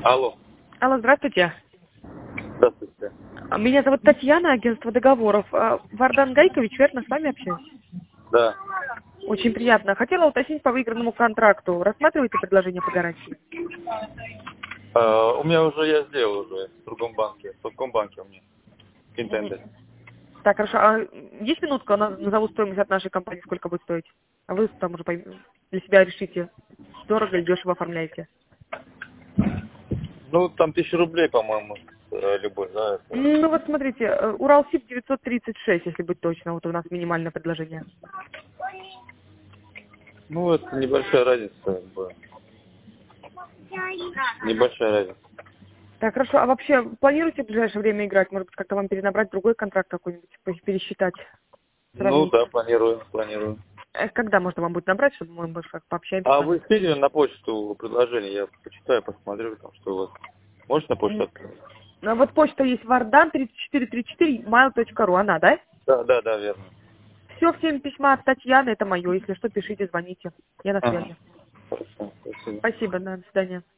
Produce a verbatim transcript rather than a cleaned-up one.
Алло. Алло, здравствуйте. Здравствуйте. Меня зовут Татьяна, агентство договоров. А, Вардан Гайкович, верно, с вами общаюсь? Да. Очень приятно. Хотела уточнить по выигранному контракту. Рассматриваете предложение по гарантии? А, у меня уже, я сделал уже в другом банке. В другом банке у меня. Интендер. Так, хорошо. А есть минутка, на- назову стоимость от нашей компании, сколько будет стоить? А вы там уже пойм- для себя решите, дорого или дешево оформляете. Ну, там тысяча рублей, по-моему, э, любой, да? Это... Ну вот смотрите, э, Уралсиб девятьсот тридцать шесть, если быть точно, вот у нас минимальное предложение. Ну, это небольшая разница. Как бы. Небольшая разница. Так, хорошо. А вообще планируете в ближайшее время играть? Может быть, как-то вам перенабрать другой контракт какой-нибудь, по- пересчитать, Ну, сравнить? да, планирую, планирую. Э, Когда можно вам будет набрать, чтобы мы больше как пообщаемся с А вами? вы скиньте на почту предложение, я почитаю, посмотрю, там, что у вас. Можете на почту М, открыть? Ну, вот почта есть вардан тридцать четыре тридцать четыре mail точка ру, она, да? Да, да, да, верно. Все, в теме письма от Татьяны, это мое. Если что, пишите, звоните. Я на Ага. связи. Хорошо, спасибо. Спасибо, до свидания.